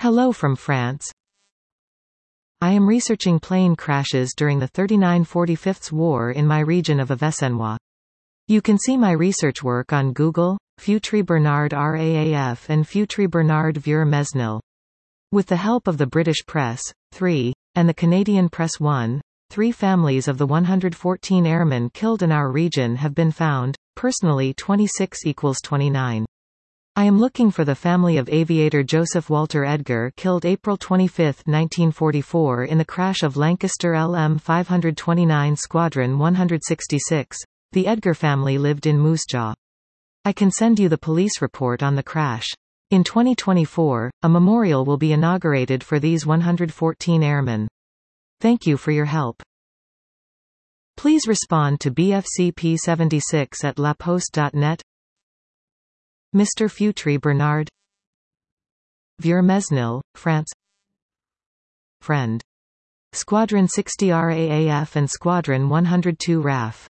Hello from France. I am researching plane crashes during the 39-45 war in my region of Avesnois. You can see my research work on Google, Feutry Bernard RAAF and Feutry Bernard Vieux Mesnil. With the help of the British Press, 3, and the Canadian Press 1, 3 families of the 114 airmen killed in our region have been found, personally 26 equals 29. I am looking for the family of aviator Joseph Walter Edgar killed April 25, 1944 in the crash of Lancaster LM 529 Squadron 166. The Edgar family lived in Moose Jaw. I can send you the police report on the crash. In 2024, a memorial will be inaugurated for these 114 airmen. Thank you for your help. Please respond to bfcp76@laposte.net. Mr. Feutry Bernard Vieux Mesnil, France. Friend. Squadron 60 RAAF and Squadron 102 RAF.